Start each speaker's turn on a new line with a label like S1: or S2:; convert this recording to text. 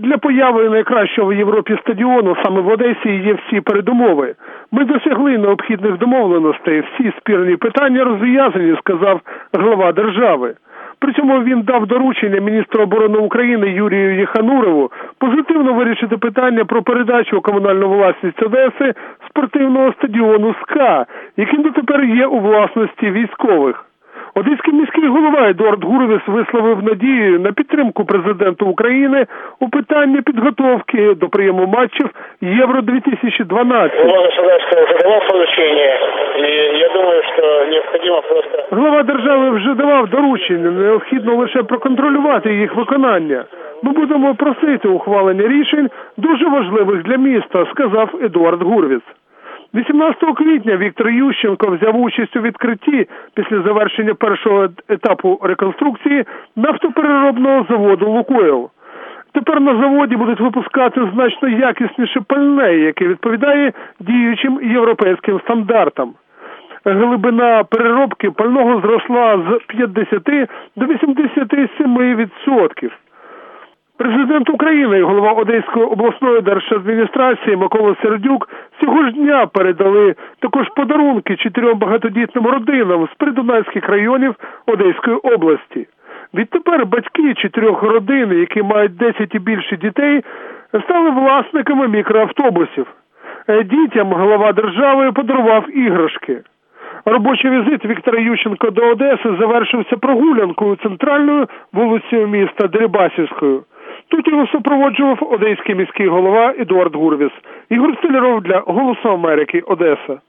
S1: Для появи найкращого в Європі стадіону саме в Одесі є всі передумови. Ми досягли необхідних домовленостей, всі спірні питання розв'язані, сказав глава держави. При цьому він дав доручення міністру оборони України Юрію Єханурову позитивно вирішити питання про передачу у комунальну власність Одеси спортивного стадіону «СКА», який дотепер є у власності військових. Одеський міський голова Едуард Гурвіс висловив надію на підтримку президента України у питанні підготовки до прийому матчів Євро-2012.
S2: Глава государства уже давал поручение, и я думаю, что необходимо просто...
S1: Глава держави вже давав доручення, необхідно лише проконтролювати їх виконання. Ми будемо просити ухвалення рішень дуже важливих для міста, сказав Едуард Гурвіс. 18 квітня Віктор Ющенко взяв участь у відкритті після завершення першого етапу реконструкції нафтопереробного заводу «Лукойл». Тепер на заводі будуть випускати значно якісніше пальне, яке відповідає діючим європейським стандартам. Глибина переробки пального зросла з 50 до 87%. Президент України і голова Одеської обласної держадміністрації Микола Сердюк цього ж дня передали також подарунки 4 багатодітним родинам з придунайських районів Одеської області. Відтепер батьки 4 родин, які мають 10 і більше дітей, стали власниками мікроавтобусів. Дітям глава держави подарував іграшки. Робочий візит Віктора Ющенка до Одеси завершився прогулянкою центральною вулицею міста Дерибасівською. Тут його супроводжував одеський міський голова Едуард Гурвіс. Ігор Столяров для «Голосу Америки», Одеса.